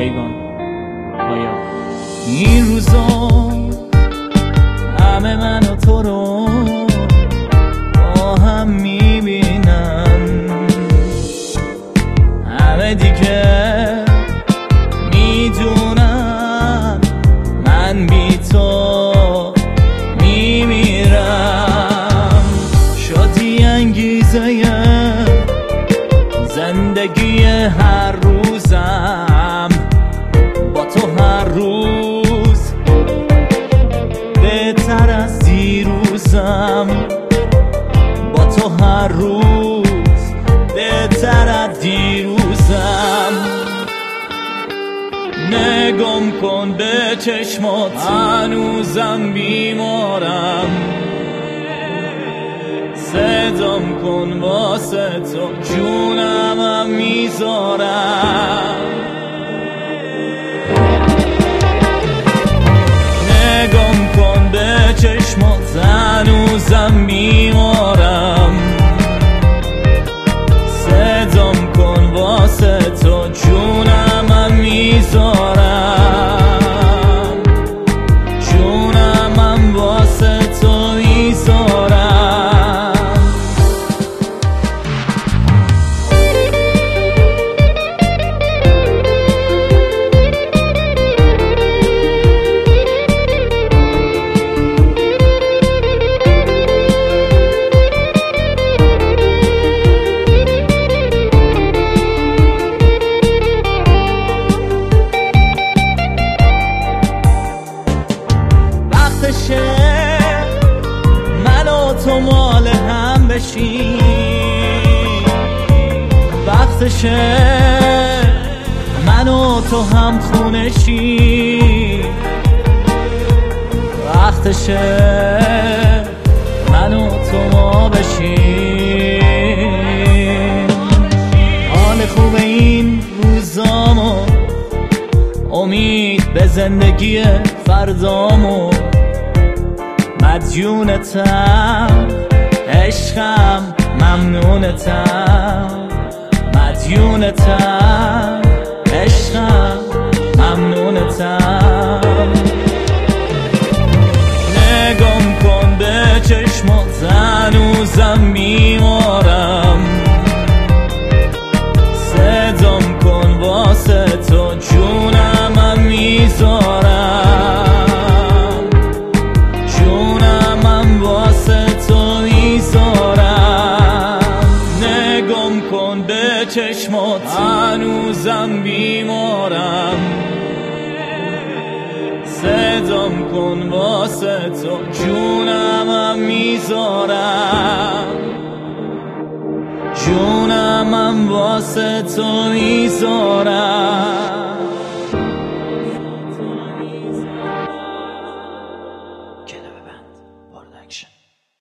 کیوان پایا. این روزا همه من و تو رو با هم میبینن، همه دیگه میدونن من بی تو میمیرم. شدی انگیزه زندگی هر روزم، با تو هر روز بهتر از دیروزم، با تو هر روز بهتر از دیروزم. نگم کن به چشمات هنوزم بیمارم، صدام کن واسه تو جونمم میذارم. نگم کن به چشمات هنوزم بیمارم، صدام کن واسه تو جونمم میذارم، جونمم واسه تو میذارم. من و تو مال هم بشیم، وقتشه من و تو هم خونه شیم، وقتشه من و تو ما بشیم. حال خوب این روزامو، امید به زندگی فردامو، مدیونتم عشقم ممنونتم، مدیونتم عشقم ممنونتم. نگم کن به چشمات هنوزم بیمارم، صدام کن واسه تو جونمم میذارم، جونمم واسه تو میذارم. نگم کن به چشمات هنوزم بیمارم، صدام کن واسه تو جونمم میذارم، جونمم واسه تو میذارم.